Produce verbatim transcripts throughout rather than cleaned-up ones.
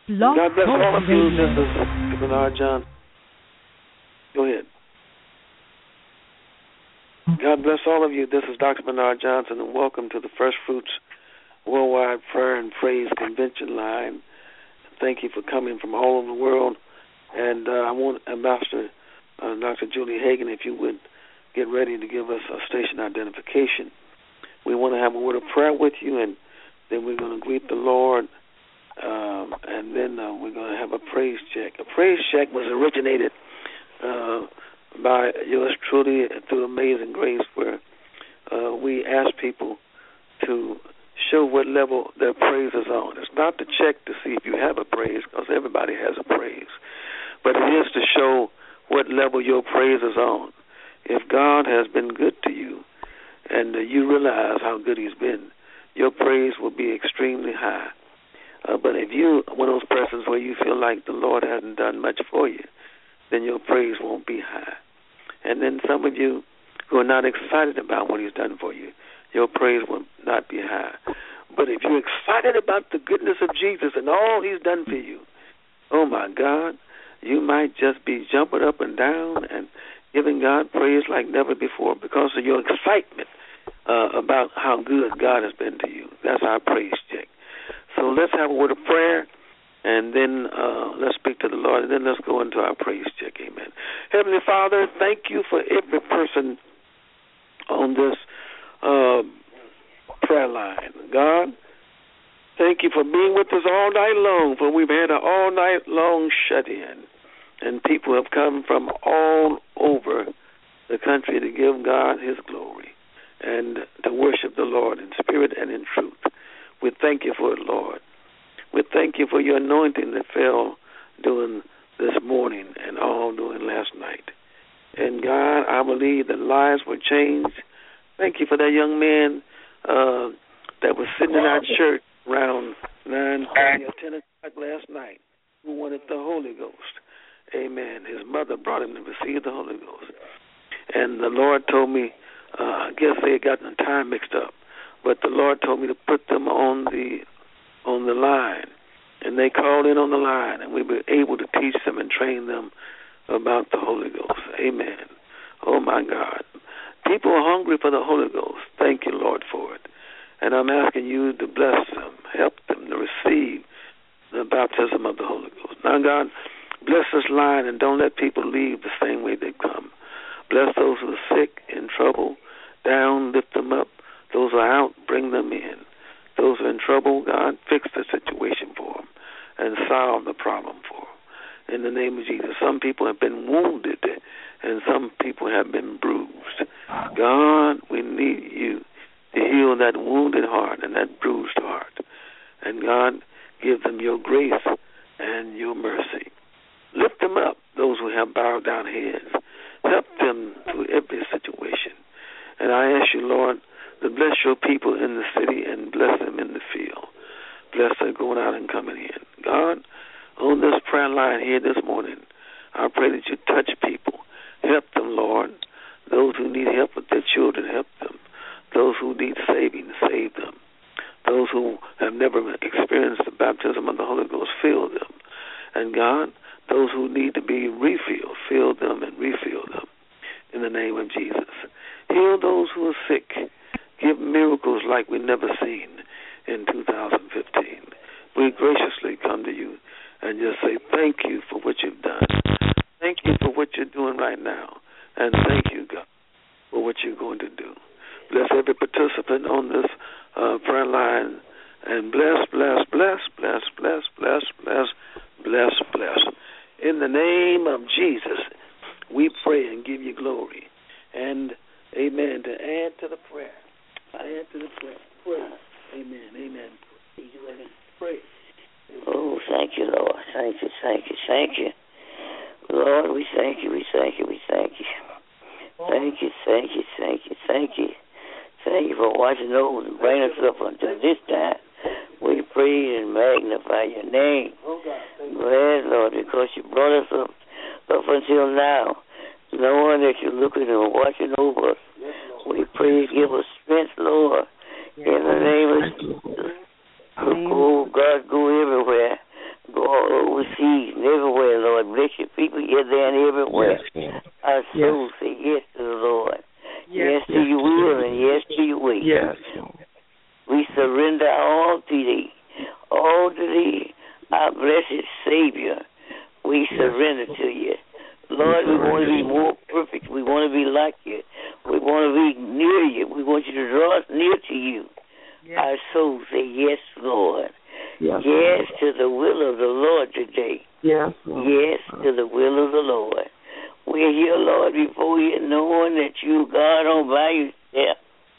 Blog God bless Talk all of you. Radio. This is Bernard John. Go ahead. God bless all of you. This is Doctor Bernard Johnson, and welcome to the First Fruits Worldwide Prayer and Praise Convention line. Thank you for coming from all over the world. And uh, I want Ambassador uh, Doctor Julie Hagan, if you would get ready to give us a station identification. We want to have a word of prayer with you, and then we're going to greet the Lord, um, and then uh, we're going to have a praise check. A praise check was originated uh, by yours truly through Amazing Grace, where uh, we ask people to show what level their praise is on. It's not to check to see if you have a praise, because everybody has a praise, but it is to show what level your praise is on. If God has been good to you and uh, you realize how good he's been, your praise will be extremely high. Uh, but if you're one of those persons where you feel like the Lord hasn't done much for you, then your praise won't be high. And then some of you who are not excited about what he's done for you, your praise will not be high. But if you're excited about the goodness of Jesus and all he's done for you, oh my God, you might just be jumping up and down and giving God praise like never before because of your excitement uh, about how good God has been to you. That's our praise check. So let's have a word of prayer, and then uh, let's speak to the Lord, and then let's go into our praise check. Amen. Heavenly Father, thank you for every person on this uh, prayer line. God, thank you for being with us all night long, for we've had an all-night long shut-in, and people have come from all over the country to give God his glory and to worship the Lord in spirit and in truth. We thank you for it, Lord. We thank you for your anointing that fell during this morning and all during last night. And God, I believe that lives were changed. Thank you for that young man uh, that was sitting in our church around nine thirty or ten o'clock last night who wanted the Holy Ghost. Amen. His mother brought him to receive the Holy Ghost. And the Lord told me, uh, I guess they had gotten the time mixed up, but the Lord told me to put them on the on the line. And they called in on the line, and we were able to teach them and train them about the Holy Ghost. Amen. Oh, my God. People are hungry for the Holy Ghost. Thank you, Lord, for it. And I'm asking you to bless them, help them to receive the baptism of the Holy Ghost. Now, God, bless this line and don't let people leave the same way they come. Bless those who are sick, in trouble, down, lift them up. Those who are out, bring them in. Those who are in trouble, God, fix the situation for them and solve the problem for them. In the name of Jesus. Some people have been wounded and some people have been bruised. God, we need you to heal that wounded heart and that bruised heart. And God, give them your grace and your mercy. Lift them up, those who have bowed down heads. Help them through every situation. And I ask you, Lord, to bless your people in the city and bless them in the field. Bless them going out and coming in. God, on this prayer line here this morning, I pray that you touch people. Help them, Lord. Those who need help with their children, help them. Those who need saving, save them. Those who have never experienced the baptism of the Holy Ghost, fill them. And God, those who need to be refilled, fill them and refill them in the name of Jesus. Heal those who are sick. Give miracles like we've never seen in two thousand fifteen. We graciously come to you and just say thank you for what you've done. Thank you for what you're doing right now. And thank you, God, for what you're going to do. Bless every participant on this uh, prayer line. And bless, bless, bless, bless, bless, bless, bless, bless, bless. In the name of Jesus, we pray and give you glory. And, amen, to add to the prayer. I add to the prayer. Pray. Amen, amen. Pray. Oh, thank you, Lord. Thank you, thank you, thank you. Lord, we thank you, we thank you, we thank you. Thank you, thank you, thank you, thank you. Thank you for watching over and bringing us up until this time. We praise and magnify your name. Go ahead, Lord, because you brought us up, up until now. Knowing that you're looking and watching over us. We pray, give us strength, Lord, in the name of Jesus. Go, God, go everywhere. Go our blessed Savior, we surrender to you. Lord, we want to be more perfect. We want to be like you. We want to be near you. We want you to draw us near to you. Yes. Our souls say, yes, Lord. Yes, yes to the will of the Lord today. Yes, Lord. Yes to the will of the Lord. We're here, Lord, before you, knowing that you, God, all by yourself.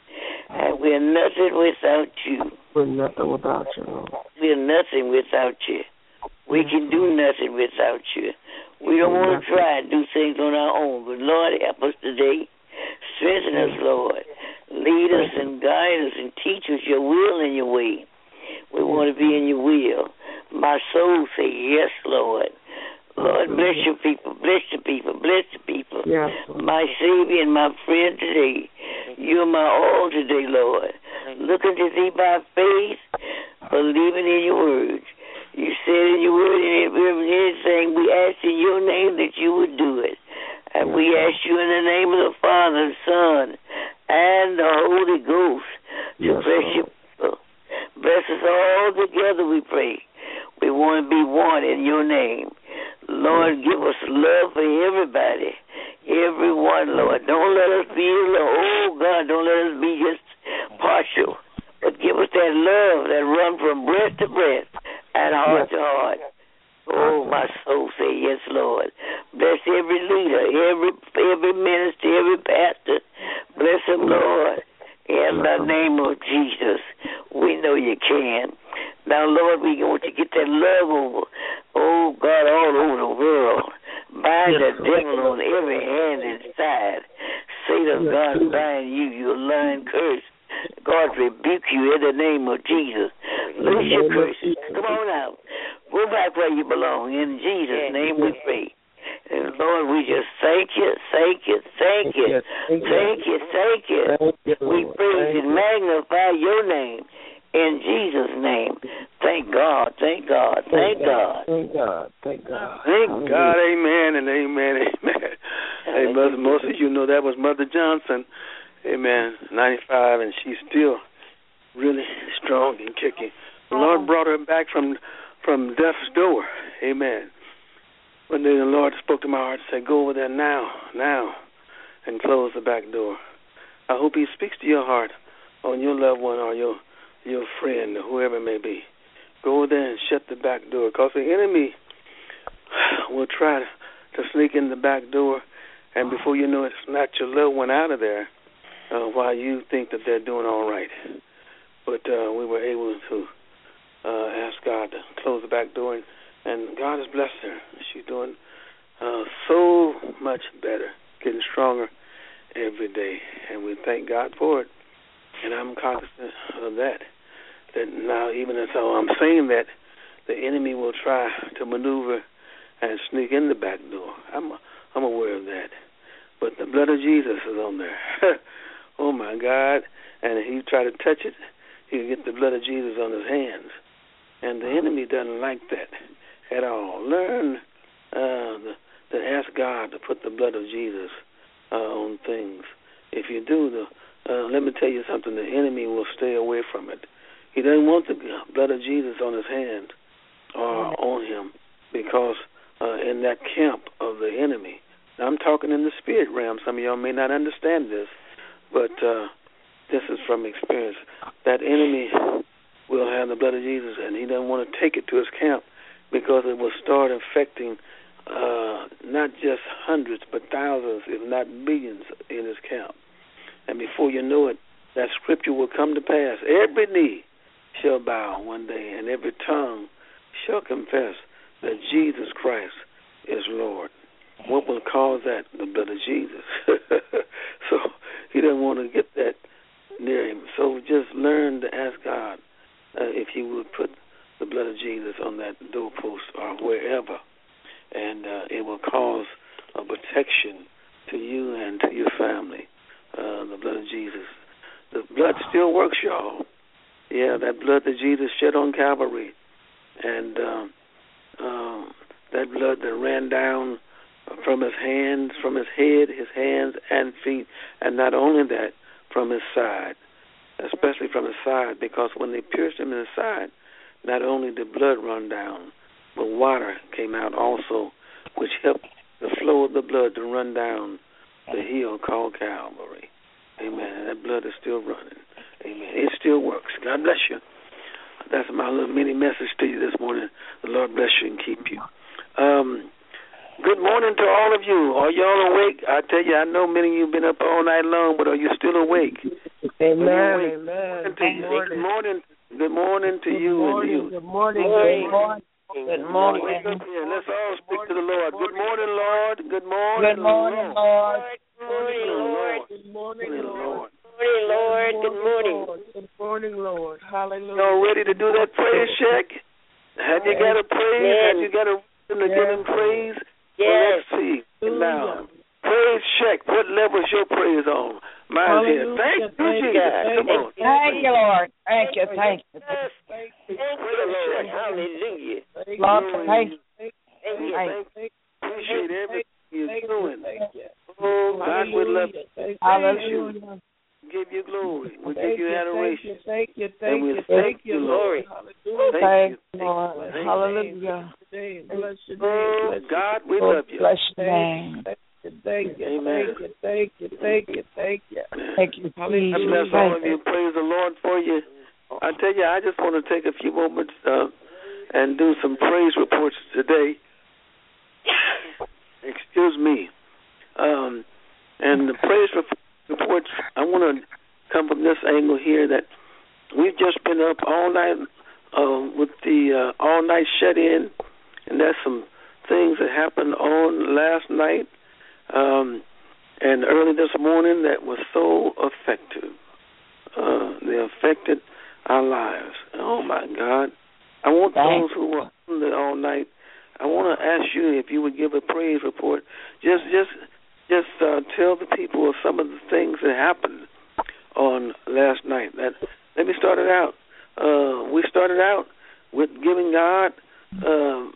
And we're nothing without you. We're nothing without you, Lord. We're nothing without you. We can do nothing without you. We don't want to try and do things on our own, but Lord, help us today. Strengthen us, Lord. Lead us and guide us and teach us your will and your way. We want to be in your will. My soul say, yes, Lord. Lord, bless your people, bless the people, bless the people. Yes, my Savior and my friend today. You're my all today, Lord. Looking to thee by faith, believing in your words. You said in your word, and anything we ask in your name that you would do it. And we ask you in the name of the Father, the Son, and the Holy Ghost to yes, bless your people. Bless us all together, we pray. We want to be one in your name. Lord, give us love for everybody, everyone, Lord. Don't let us be, oh, God, don't let us be just partial, but give us that love that runs from breast to breast and heart yes. to heart. Oh, my soul say yes, Lord. Bless every leader, every every minister, every pastor. Bless them, Lord. In the name of Jesus, we know you can. Now, Lord, we want to get that love over, oh, God, all over the world. Bind yes, the devil on every hand and side. Satan, yes, God, bind you, you lying curse. God rebuke you in the name of Jesus. Loose your curses. Come on out. Go back where you belong. In Jesus' name we pray. And Lord, we just thank you, thank you, thank you, thank you, thank you. We praise and magnify your name in Jesus' name. Thank God, thank God, thank God. Thank God, thank God. Thank God, amen and amen, amen. Hey, Mother, most of you know that was Mother Johnson, amen, ninety-five, and she's still really strong and kicking. The Lord brought her back from from death's door, amen. One day the Lord spoke to my heart and said, go over there now, now, and close the back door. I hope he speaks to your heart on your loved one or your your friend or whoever it may be. Go over there and shut the back door, because the enemy will try to sneak in the back door, and before you know it, snatch your loved one out of there uh, while you think that they're doing all right. But uh, we were able to uh, ask God to close the back door, and, and God has blessed her. She's doing uh, so much better, getting stronger every day, and we thank God for it. And I'm cognizant of that, that now even as I'm saying that, the enemy will try to maneuver and sneak in the back door. I'm I'm aware of that. But the blood of Jesus is on there. Oh, my God. And if he try to touch it, he'll get the blood of Jesus on his hands. And the enemy doesn't like that at all. Learn uh, the, to ask God to put the blood of Jesus uh, on things. If you do, the Uh, let me tell you something, the enemy will stay away from it. He doesn't want the blood of Jesus on his hand or on him, because uh, in that camp of the enemy, now I'm talking in the spirit realm, some of y'all may not understand this, but uh, this is from experience. That enemy will have the blood of Jesus, and he doesn't want to take it to his camp, because it will start infecting uh, not just hundreds, but thousands, if not millions in his camp. And before you know it, that scripture will come to pass. Every knee shall bow one day, and every tongue shall confess that Jesus Christ is Lord. What will cause that? The blood of Jesus. So he doesn't want to get that near him. So just learn to ask God uh, if he would put the blood of Jesus on that doorpost or wherever, and uh, it will cause a protection to you and to your family. Uh, the blood of Jesus. The blood still works, y'all. Yeah, that blood that Jesus shed on Calvary, and um, um, that blood that ran down from his hands, from his head, his hands and feet, and not only that, from his side, especially from his side, because when they pierced him in his side, not only did blood run down, but water came out also, which helped the flow of the blood to run down the hill called Calvary. Amen. And that blood is still running. Amen. It still works. God bless you. That's my little mini message to you this morning. The Lord bless you and keep you. Um, good morning to all of you. Are y'all awake? I tell you, I know many of you have been up all night long, but are you still awake? Amen. Amen. Good morning. Good morning. Good morning to Good you morning. and you. Good morning. Good morning. Good morning. Wake up here. Let's all speak to the Lord. Good morning, Lord. Good morning, Good morning, Lord. Good morning, Lord. Good morning, Lord. Lord. Good morning, Lord. Good morning. Good morning, Lord. Hallelujah. Y'all ready to do that praise check? Have you got a praise? Amen. Have you got a reason to give him praise? Yes. Well, let's see. Now, praise check. What level is your praise on? Mine's here. Thank you, Jesus. Come on. Thank you, Lord. Thank you, thank you. Yes. Thank you, Lord. Hallelujah. Lord, thank you. Thank Thank you. you. Appreciate everything you're doing. Thank you. Oh, God, we love you. Hallelujah. Give you glory. We Thank give you you, adoration. Thank you, And thank we you, thank thank you, you, Lord. Lord. Hallelujah. Thank you. you, Lord. Thank you. Hallelujah. Bless your name. Oh, Bless your God, we Lord, love you. bless your name. Thank you, thank you, Amen. thank you, thank you, thank you, thank you. Thank you, I Jesus. bless all of Thank you. Praise the Lord for you. I tell you, I just want to take a few moments uh, and do some praise reports today. Excuse me. Um, and the praise reports, I want to come from this angle here that we've just been up all night uh, with the uh, all-night shut-in, and there's some things that happened on last night um, and early this morning that was so effective. Uh, they affected our lives. Oh, my God. I want those who were on there all night, I want to ask you if you would give a praise report. Just just, just uh, tell the people of some of the things that happened on last night. That, let me start it out. Uh, we started out with giving God uh,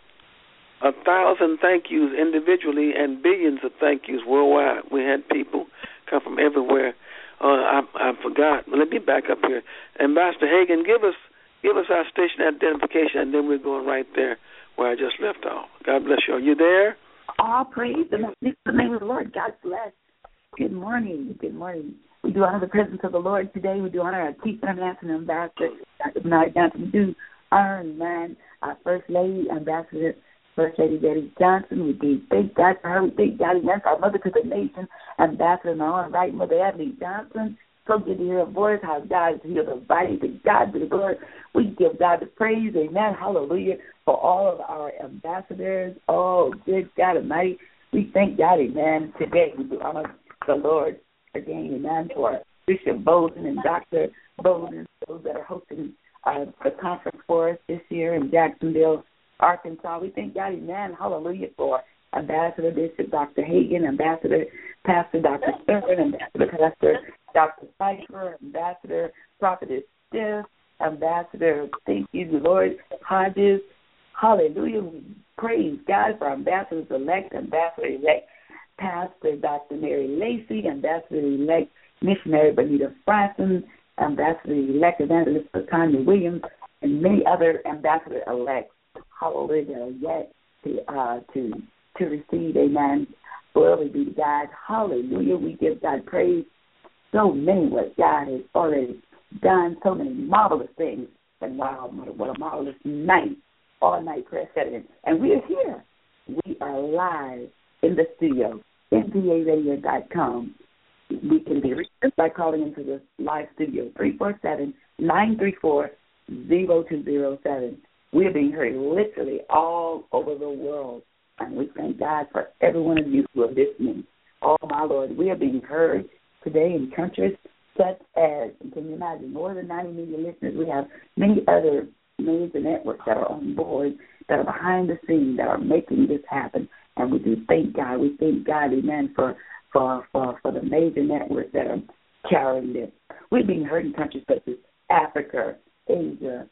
a thousand thank yous individually and billions of thank yous worldwide. We had people come from everywhere. Uh, I, I forgot. Let me back up here. Ambassador Hagan, give us give us our station identification, and then we're going right there where I just left off. God bless you. Are you there? All praise the name of the Lord. God bless. Good morning. Good morning. We do honor the presence of the Lord today. We do honor our Chief International Ambassador, Doctor Bernard Johnson. We do honor and man our First Lady, Ambassador, First Lady Betty Johnson. We do thank God for her. We thank God against our Mother to the Nation, Ambassador in our own right, Mother Adley Johnson. So good to hear her voice, how God has healed her body. To God be the glory. We give God the praise. Amen. Hallelujah. For all of our ambassadors. Oh, good God Almighty. We thank God, amen. Today we do honor the Lord again, amen, for Bishop Bolden and Doctor Bolden, those that are hosting uh, the conference for us this year in Jacksonville, Arkansas. We thank God, amen. Hallelujah, for Ambassador Bishop Doctor Hagan, Ambassador Pastor Doctor Stern, Ambassador Pastor Doctor Pfeiffer, Ambassador Prophetess Steph, Ambassador, thank you, Lord Hodges. Hallelujah. We praise God for Ambassadors-elect, Ambassador-elect Pastor Doctor Mary Lacey, Ambassador-elect Missionary Bonita Franson, Ambassador-elect Evangelist Tanya Williams, and many other Ambassador-elects. Hallelujah. Yet to, uh, to, to receive, amen. Glory be to God. Hallelujah. We give God praise. So many what God has already done, so many marvelous things. And wow, what a marvelous night. All-night prayer setting. And we are here. We are live in the studio, N P A radio dot com. We can be reached by calling into the live studio, three four seven, nine three four, zero two zero seven. We are being heard literally all over the world. And we thank God for every one of you who are listening. Oh, my Lord, we are being heard today in countries such as, and can you imagine, more than ninety million listeners. We have many other major networks that are on board, that are behind the scenes, that are making this happen. And we do thank God. We thank God, amen, for for, for, for the major networks that are carrying this. We're being heard in countries such as Africa, Asia,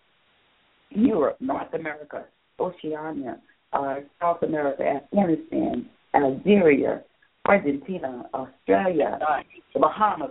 Europe, North America, Oceania, uh, South America, Afghanistan, Algeria, Argentina, Australia, the Bahamas,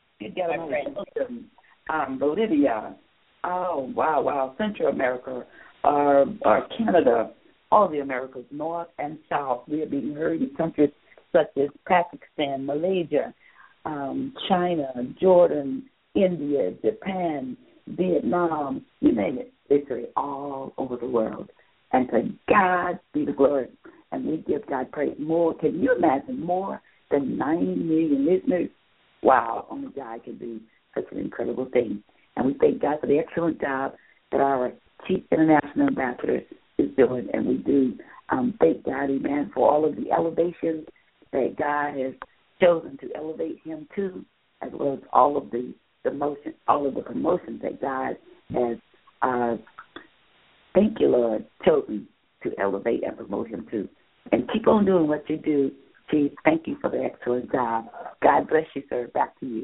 um, Bolivia, oh, wow, wow, Central America, or, or Canada, all the Americas, north and south. We are being heard in countries such as Pakistan, Malaysia, um, China, Jordan, India, Japan, Vietnam, you name it, literally all over the world. And to God be the glory. And we give God praise more. Can you imagine more than nine million listeners? Wow, only God can do such an incredible thing. And we thank God for the excellent job that our Chief International Ambassador is doing. And we do um, thank God, amen, for all of the elevations that God has chosen to elevate him to, as well as all of the promotion, all of the promotions that God has, uh, thank you, Lord, chosen to elevate and promote him to. And keep on doing what you do, Chief. Thank you for the excellent job. God bless you, sir. Back to you.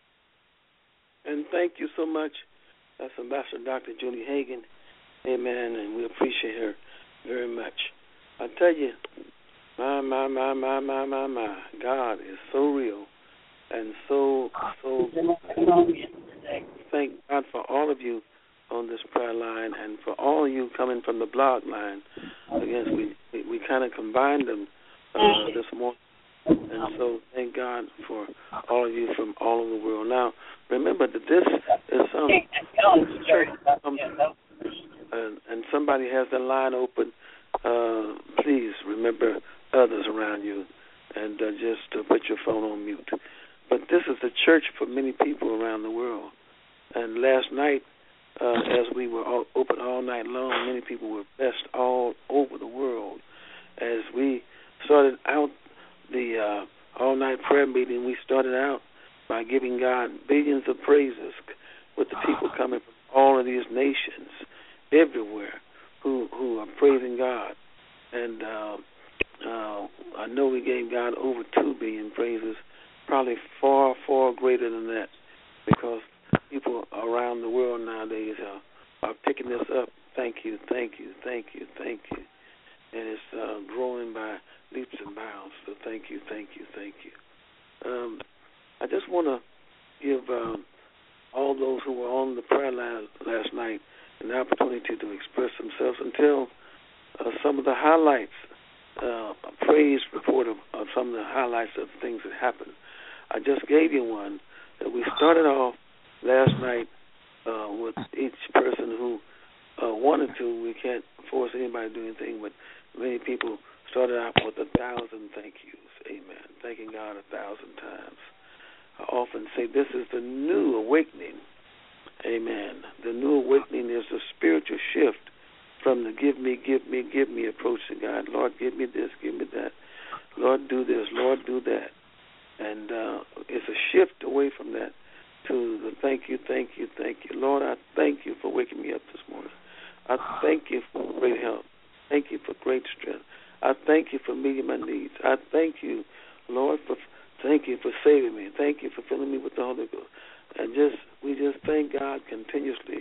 And thank you so much. That's Ambassador Doctor Julie Hagan. Amen. And we appreciate her very much. I tell you, my, my, my, my, my, my, my, God is so real and so, so, thank God for all of you on this prayer line and for all of you coming from the blog line. I guess we, we, we kind of combined them uh, this morning. And so thank God for all of you from all over the world. Now, remember that this is some church, um, and, and somebody has the line open. Uh, please remember others around you and uh, just uh, put your phone on mute. But this is the church for many people around the world. And last night, uh, as we were all open all night long, many people were blessed all over the world. As we started out the uh, all-night prayer meeting, we started out by giving God billions of praises with the people coming from all of these nations, everywhere, who who are praising God. And uh, uh, I know we gave God over two billion praises, probably far, far greater than that, because people around the world nowadays are, are picking this up. Thank you, thank you, thank you, thank you. And it's uh, growing by leaps and bounds. So thank you, thank you, thank you. Um, I just want to give um, all those who were on the prayer line last night an opportunity to express themselves and tell uh, some of the highlights, uh, a praise report of, of some of the highlights of things that happened. I just gave you one that we started off last night uh, with each person who uh, wanted to. We can't force anybody to do anything, but many people started out with a thousand thank yous. Amen. Thanking God a thousand times. I often say this is the new awakening. Amen. The new awakening is the spiritual shift from the give me, give me, give me approach to God. Lord, give me this, give me that. Lord, do this. Lord, do that. And uh, it's a shift away from that to the thank you, thank you, thank you. Lord, I thank you for waking me up this morning. I thank you for great health. Thank you for great strength. I thank you for meeting my needs. I thank you, Lord, for thank you for saving me. Thank you for filling me with the Holy Ghost. And just we just thank God continuously.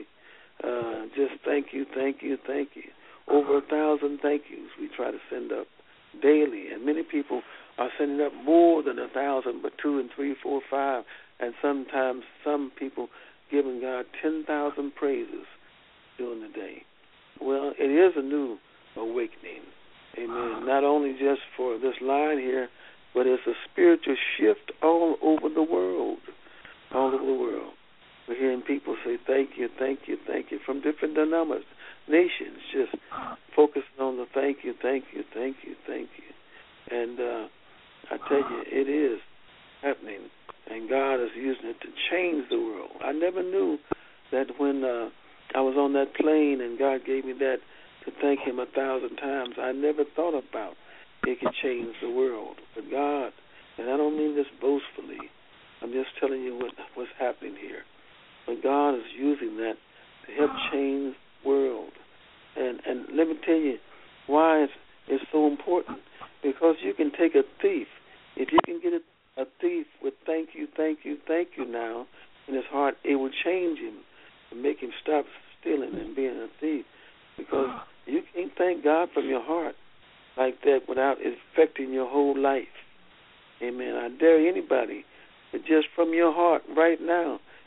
Uh, just thank you, thank you, thank you. Over a thousand thank yous we try to send up daily, and many people are sending up more than a thousand, but two and three, four, five, and sometimes some people giving God ten thousand praises during the day. Well, it is a new awakening. Amen. Not only just for this line here, but it's a spiritual shift all over the world. All over the world. We're hearing people say thank you, thank you, thank you from different denominations, nations, just focusing on the thank you, thank you, thank you, thank you. And uh, I tell you, it is happening, and God is using it to change the world. I never knew that when uh, I was on that plane and God gave me that to thank him a thousand times, I never thought about it could change the world. But God, and I don't mean this boastfully, I'm just telling you what, what's happening here. But God is using that to help change the world. And and let me tell you why it's, it's so important. Because you can take a thief. If you can get a, a thief with thank you, thank you, thank you now in his heart, it will change him and make him stop stealing and being a thief. Because you can't thank God from your heart like that without it affecting your whole life. Amen. I dare anybody to just from your heart right now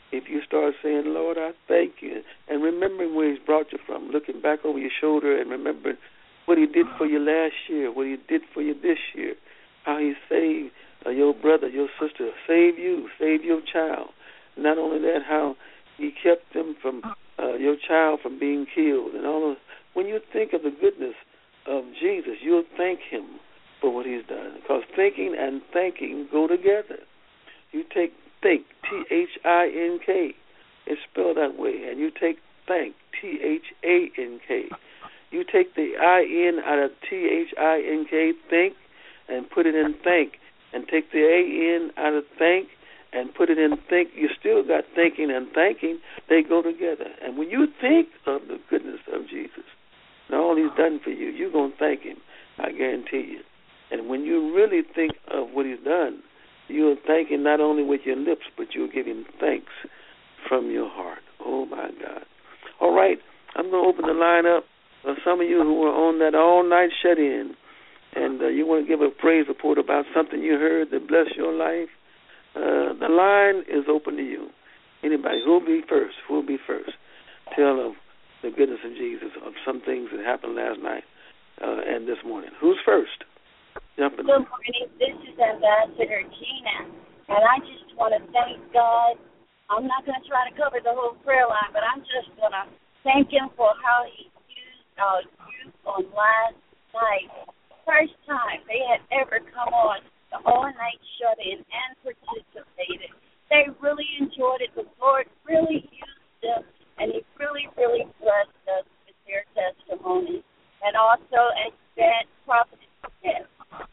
if you start saying, Lord, I thank you, and remembering where he's brought you from, looking back over your shoulder and remembering what he did for you last year, what he did for you this year, how he saved uh, your brother, your sister, saved you, saved your child. Not only that, how he kept them from uh, your child from being killed. And all of, when you think of the goodness of Jesus, you'll thank him for what he's done. Because thinking and thanking go together. You take think, T H I N K. It's spelled that way. And you take thank, T H A N K. You take the I N out of T H I N K, think, and put it in thank. And take the A N out of thank and put it in think. You still got thinking and thanking. They go together. And when you think of the goodness of Jesus and all he's done for you, you're going to thank him, I guarantee you. And when you really think of what he's done, you'll thank him not only with your lips, but you'll give him thanks from your heart. Oh, my God. All right, I'm going to open the line up for some of you who were on that all-night shut-in, and uh, you want to give a praise report about something you heard that blessed your life. Uh, the line is open to you. Anybody, who'll be first? Who'll be first? Tell of the goodness of Jesus, of some things that happened last night uh, and this morning. Who's first? Jump in. Good morning. This is Ambassador Gina, and I just want to thank God. I'm not going to try to cover the whole prayer line, but I'm just going to thank him for how he used our youth on last night. First time they had ever come on the all-night shut-in and participated. They really enjoyed it. The Lord really used them, and he really, really blessed us with their testimony. And also, as that Prophetess Stitt,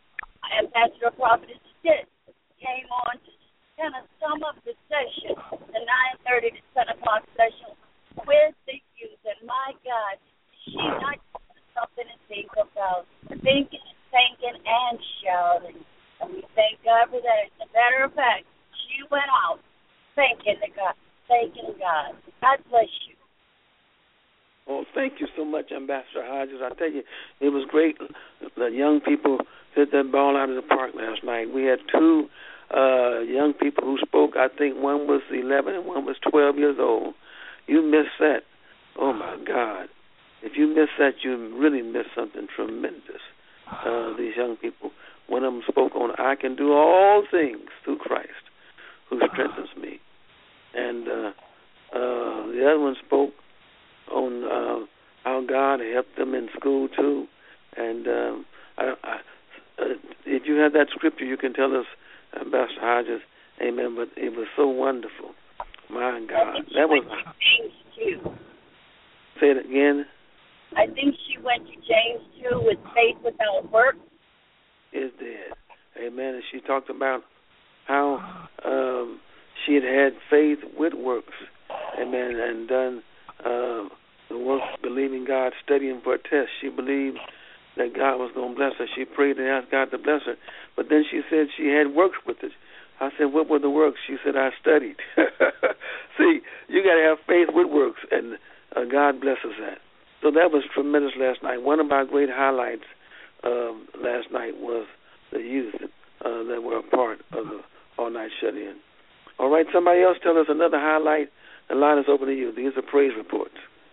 Ambassador Prophetess Stitt came on to kind of sum up the session, the nine thirty to ten o'clock session with the youth. And my God, she not something to think about, thinking, thinking, and shouting. And we thank God for that. As a matter of fact, she went out thanking the God, thanking God. God bless you. Well, thank you so much, Ambassador Hodges. I tell you, it was great. The young people hit that ball out of the park last night. We had two uh, young people who spoke. I think one was eleven and one was twelve years old. You missed that. Oh, my God. If you miss that, you really miss something tremendous. Uh, these young people. One of them spoke on, I can do all things through Christ who strengthens me. And uh, uh, the other one spoke on uh, how God helped them in school, too. And um, I, I, uh, if you have that scripture, you can tell us, Ambassador Hodges, amen, but it was so wonderful. My God. That was. James two. Say it again. I think she went to James two with faith without works. Is dead. Amen. And she talked about how um, she had had faith with works. Amen. And done uh, the work, believing God, studying for a test. She believed that God was going to bless her. She prayed and asked God to bless her. But then she said she had works with it. I said, what were the works? She said, I studied. See, you got to have faith with works, and uh, God blesses that. So that was tremendous last night. One of our great highlights Um, last night was the youth uh, that were a part of the all-night shut-in. All right, somebody else tell us another highlight. The line is open to you. These are praise reports.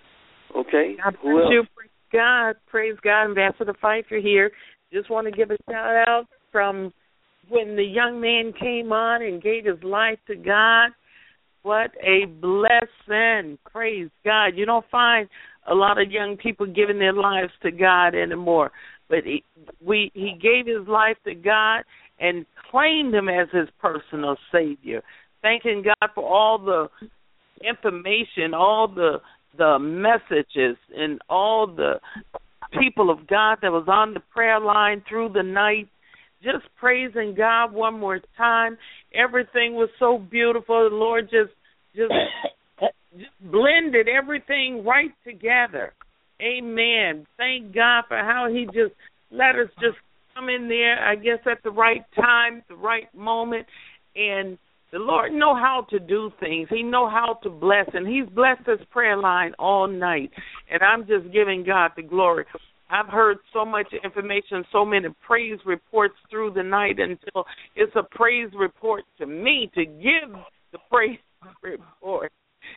Okay? God Who else? You. Praise God. Praise God. Ambassador Pfeiffer here. Just want to give a shout-out from when the young man came on and gave his life to God. What a blessing. Praise God. You don't find a lot of young people giving their lives to God anymore. But he, we, he gave his life to God and claimed him as his personal Savior. Thanking God for all the information, all the the messages, and all the people of God that was on the prayer line through the night. Just praising God one more time. Everything was so beautiful. The Lord just just, just blended everything right together. Amen. Thank God for how he just let us just come in there, I guess, at the right time, the right moment. And the Lord know how to do things. He know how to bless. And he's blessed this prayer line all night. And I'm just giving God the glory. I've heard so much information, so many praise reports through the night until it's a praise report to me to give the praise report.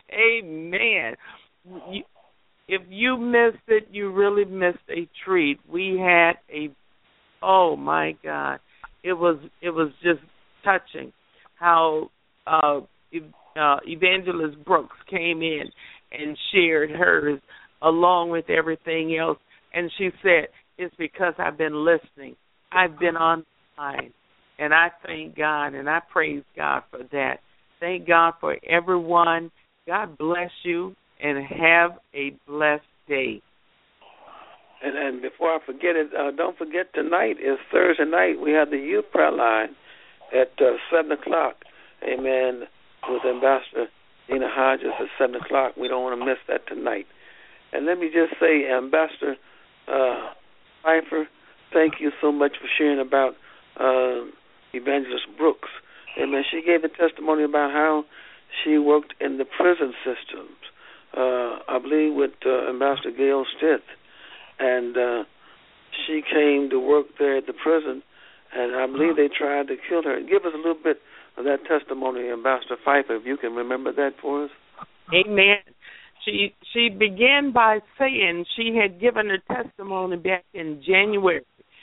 Amen. You, if you missed it, you really missed a treat. We had a, oh my God, it was it was just touching how uh, uh, Evangelist Brooks came in and shared hers along with everything else, and she said, "It's because I've been listening. I've been online." And I thank God and I praise God for that. Thank God for everyone. God bless you and have a blessed day. And, and before I forget it, uh, don't forget tonight is Thursday night. We have the youth prayer line at uh, seven o'clock. Amen. With Ambassador Nina Hodges at seven o'clock. We don't want to miss that tonight. And let me just say, Ambassador uh, Pfeiffer, thank you so much for sharing about uh, Evangelist Brooks. Amen. She gave a testimony about how she worked in the prison systems, uh, I believe with uh, Ambassador Gail Stith. And uh, she came to work there at the prison, and I believe they tried to kill her. Give us a little bit of that testimony, Ambassador Pfeiffer, if you can remember that for us. Amen. She she began by saying she had given her testimony back in January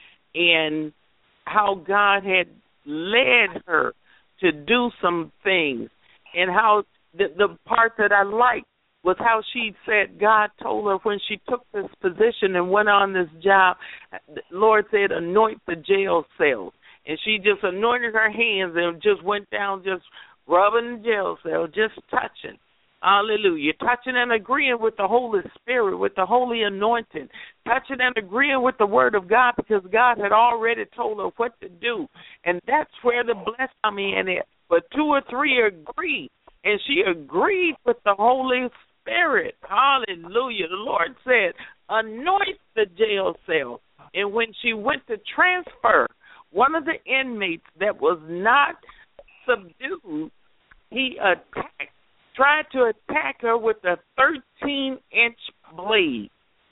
and how God had led her to do some things, and how the, the part that I liked was how she said God told her when she took this position and went on this job, the Lord said, anoint the jail cells. And she just anointed her hands and just went down just rubbing the jail cell, just touching. Hallelujah. Touching and agreeing with the Holy Spirit, with the holy anointing. Touching and agreeing with the Word of God because God had already told her what to do. And that's where the blessing come in it. But two or three agree. And she agreed with the Holy Spirit. Hallelujah. The Lord said, anoint the jail cell. And when she went to transfer, one of the inmates that was not subdued, he attacked. Tried to attack her with a thirteen-inch blade.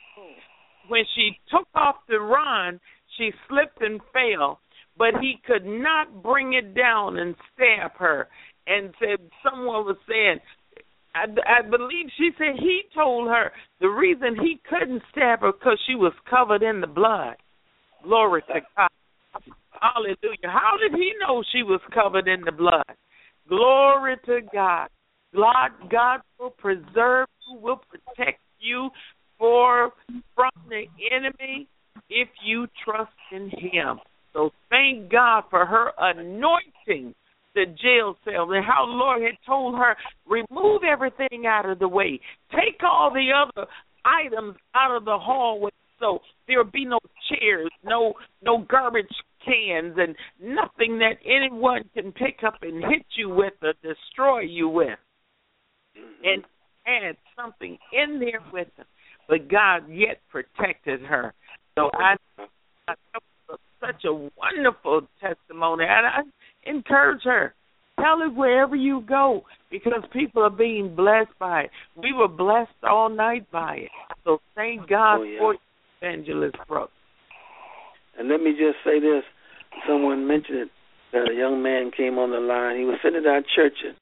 When she took off to run, she slipped and fell, but he could not bring it down and stab her. And said someone was saying, I, I believe she said he told her the reason he couldn't stab her because she was covered in the blood. Glory to God. Hallelujah. How did he know she was covered in the blood? Glory to God. God, God will preserve you, will protect you for from the enemy if you trust in him. So thank God for her anointing the jail cell and how the Lord had told her, remove everything out of the way. Take all the other items out of the hallway so there will be no chairs, no no garbage cans, and nothing that anyone can pick up and hit you with or destroy you with. And had something in there with them. But God yet protected her. So I, I such a wonderful testimony. And I encourage her. Tell it wherever you go because people are being blessed by it. We were blessed all night by it. So thank God oh, yeah. for Evangelist Brooks. And let me just say this. Someone mentioned it, that a young man came on the line. He was sitting at our church. And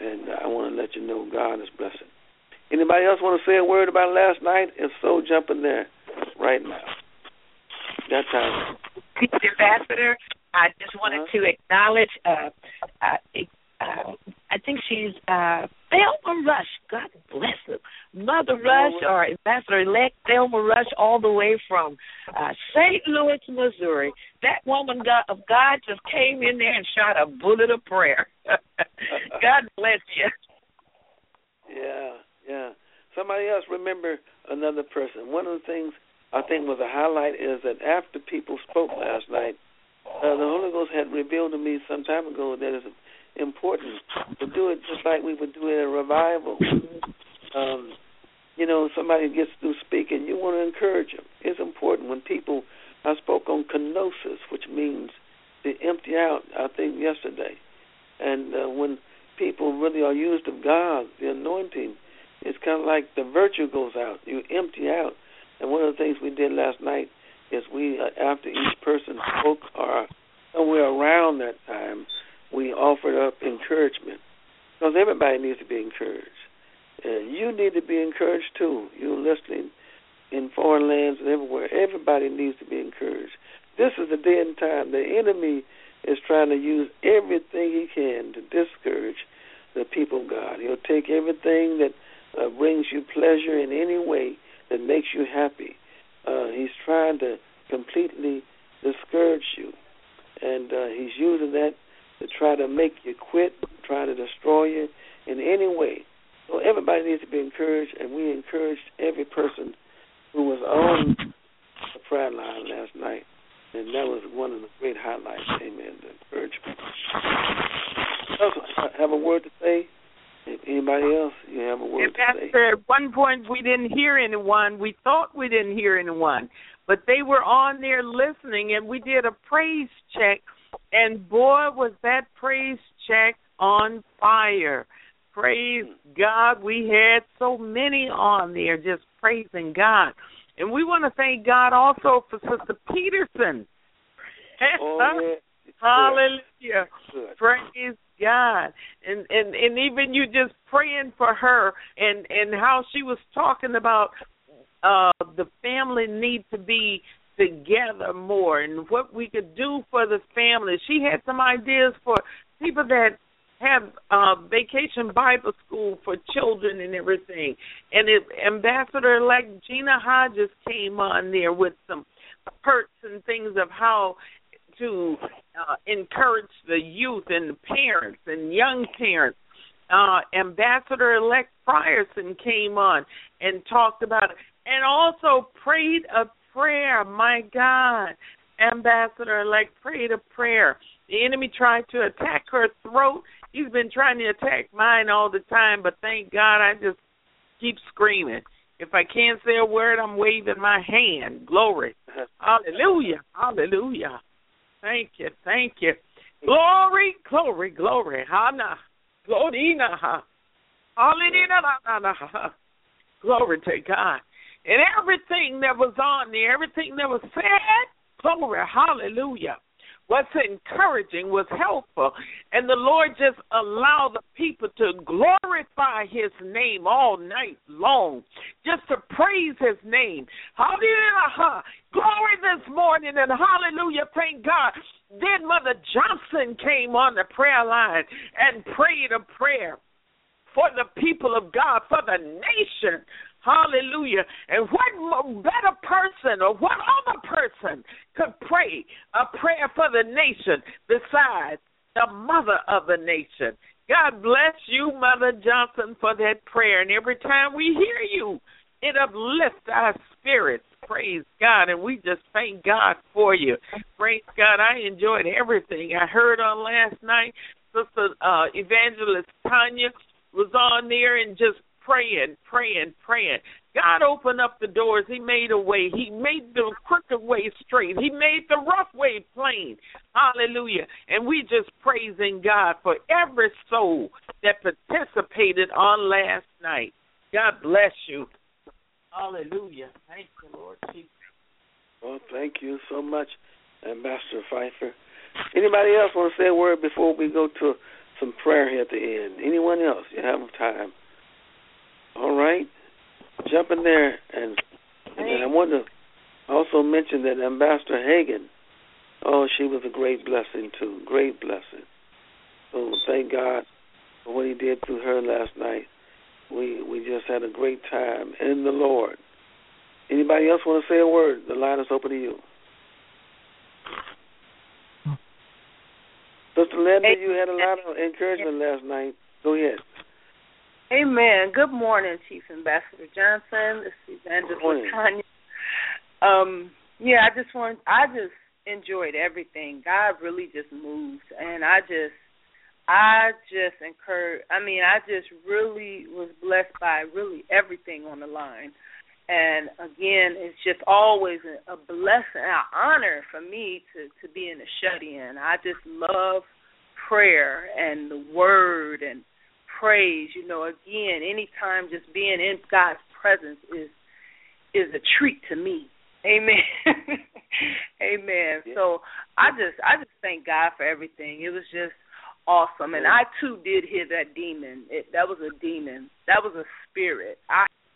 and I want to let you know God is blessing. Anybody else want to say a word about last night? If so, jump in there right now. Got time. Ambassador, I just wanted uh-huh. to acknowledge, uh, uh, uh, I think she's uh, Thelma Rush. God bless her. Mother Rush, or Ambassador-elect Thelma Rush, all the way from uh, Saint Louis, Missouri. That woman of God just came in there and shot a bullet of prayer. God bless you. Yeah, yeah. Somebody else remember another person. One of the things I think was a highlight is that after people spoke last night, uh, the Holy Ghost had revealed to me some time ago that it's important to do it just like we would do it at a revival. Um, you know, somebody gets through speaking, you want to encourage them. It's important when people, I spoke on kenosis, which means to empty out, I think yesterday. And uh, when people really are used of God, the anointing, it's kind of like the virtue goes out. You empty out. And one of the things we did last night is we, uh, after each person spoke or somewhere around that time, we offered up encouragement. Because everybody needs to be encouraged. And you need to be encouraged too. You're listening in foreign lands and everywhere. Everybody needs to be encouraged. This is the day and time. The enemy is trying to use everything he can to discourage the people of God. He'll take everything that uh, brings you pleasure in any way that makes you happy. Uh, he's trying to completely discourage you. And uh, he's using that to try to make you quit, try to destroy you in any way. So everybody needs to be encouraged, and we encouraged every person who was on the prayer line last night. And that was one of the great highlights, amen, the encouragement. Also, have a word to say? Anybody else? You have a word to say? At one point, we didn't hear anyone. We thought we didn't hear anyone. But they were on there listening, and we did a praise check. And, boy, was that praise check on fire. Praise God. We had so many on there just praising God. And we want to thank God also for Sister Peterson. Oh, yeah. Hallelujah. Good. Praise God. And, and and even you just praying for her and, and how she was talking about uh, the family need to be together more and what we could do for the family. She had some ideas for people that have uh, vacation Bible school for children and everything. And it, Ambassador-elect Gina Hodges came on there with some perks and things of how to uh, encourage the youth and the parents and young parents. Uh, Ambassador-elect Frierson came on and talked about it and also prayed a prayer. My God, Ambassador-elect prayed a prayer. The enemy tried to attack her throat. He's been trying to attack mine all the time, but thank God I just keep screaming. If I can't say a word, I'm waving my hand. Glory. Hallelujah. Hallelujah. Thank you. Thank you. Glory, glory, glory. Hana. Glory. Hallelujah. Glory to God. And everything that was on there, everything that was said, glory, hallelujah, was encouraging, was helpful. And the Lord just allowed the people to glorify his name all night long, just to praise his name. Hallelujah. Glory this morning and hallelujah, thank God. Then Mother Johnson came on the prayer line and prayed a prayer for the people of God, for the nation. Hallelujah. And what better person or what other person could pray a prayer for the nation besides the mother of the nation? God bless you, Mother Johnson, for that prayer. And every time we hear you, it uplifts our spirits. Praise God. And we just thank God for you. Praise God. I enjoyed everything I heard on last night. Sister uh, Evangelist Tanya was on there and just praying, praying, praying. God opened up the doors. He made a way. He made the crooked way straight. He made the rough way plain. Hallelujah. And we just praising God for every soul that participated on last night. God bless you. Hallelujah. Thank you, Lord Jesus. Well, thank you so much, Ambassador Pfeiffer. Anybody else want to say a word before we go to some prayer here at the end. Anyone else? You have time. All right. Jump in there. And, and I want to also mention that Ambassador Hagan, oh, she was a great blessing, too. Great blessing. So thank God for what he did through her last night. We we just had a great time in the Lord. Anybody else want to say a word? The line is open to you. Sister Linda, you had a lot of encouragement last night. Go ahead. Amen. Good morning, Chief Ambassador Johnson. This is Evangelist Tanya. Um, yeah, I just want, I just enjoyed everything. God really just moved, and I just, I just encouraged. I mean, I just really was blessed by really everything on the line. And again, it's just always a, a blessing, an honor for me to, to be in the shut-in. I just love prayer and the word and praise. You know, again, anytime just being in God's presence is is a treat to me. Amen. Amen. Yeah. So I just I just thank God for everything. It was just awesome. And I too did hear that demon. It, that was a demon. That was a spirit. I